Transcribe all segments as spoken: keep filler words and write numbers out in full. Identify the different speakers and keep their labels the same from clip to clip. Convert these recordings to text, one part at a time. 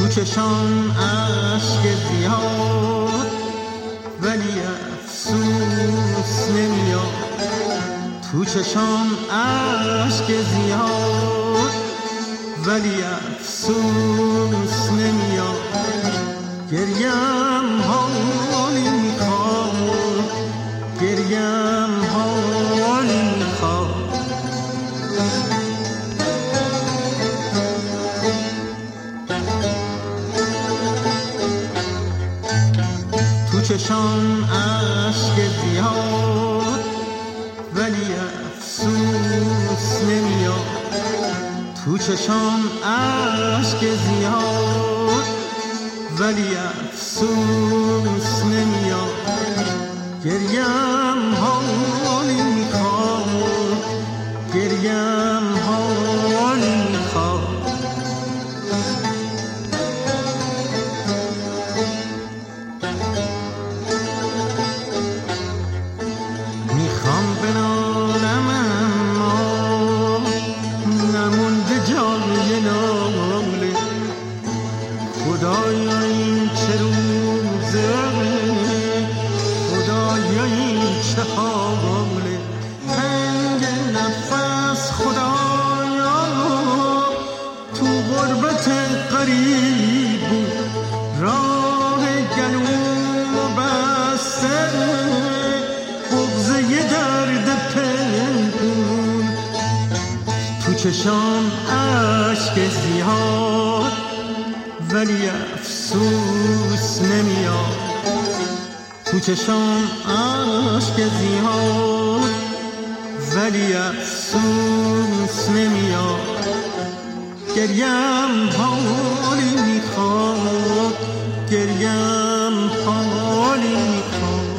Speaker 1: چشام اشک زیاد ولی افسوس نمیاد. تو چشام اشک زیاد ولی افسوس نمیاد. گریم حالی میخواد، گریم حالی میخواد. تو چشام اشک زیاد ولی افسوس نمیاد. تو چشام اشک زیاد ولی افسوس نمیاد. گریم حالی میخواد، گریم حالی میخواد. میخوام بنالم اما نمونده جای ناله. خدایا این چه روزه، خدایا این چه حاله. تنگ نفس خدایا تو غربت غریب بود. راه گلوم بسته بغضه درد پنهون. تو چشام اشک زیاد ولی افسوس نمیاد. تو چشام اشک زیاد ولی افسوس نمیاد. گریم حالی میخواد، گریم حالی میخواد.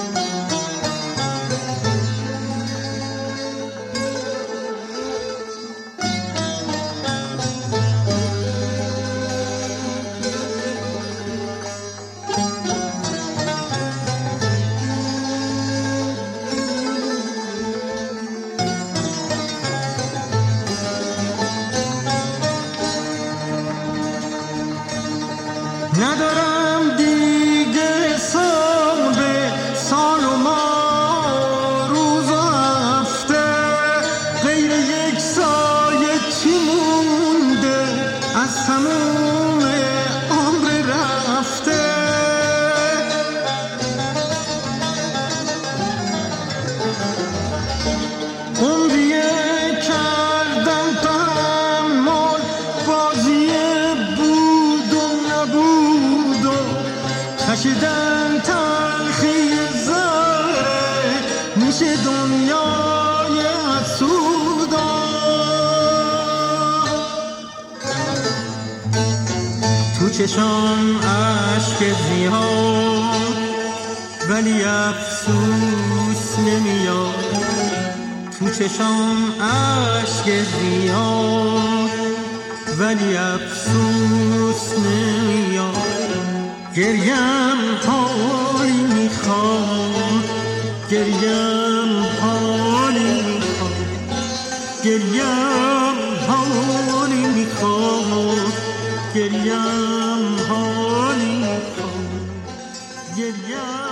Speaker 1: ندارم دیگه حساب سال و ماه، روز و هفته. غیر یک سایه چی مونده از تموم عمر رفته. عمریه کردم تحمل بازی بود و نبود و کشیدن تلخی زهره میشه دنیای حسودا. تو چشام اشک زیاد ولی افسوس نمیاد. تو چشام اشک زیاد ولی افسوس نمیاد. گریم حالی میخواد، گریم حالی میخواد. گریم حالی میخواد، گریم حالی میخواد. گریم